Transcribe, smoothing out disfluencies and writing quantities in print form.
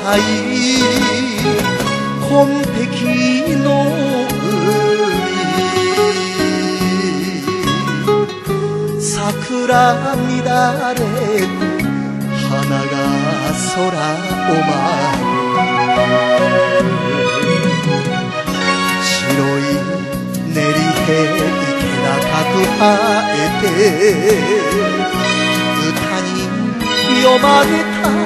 い紺碧の海桜乱れて花が空を舞う白い練り毛池高く生えて歌に詠まれた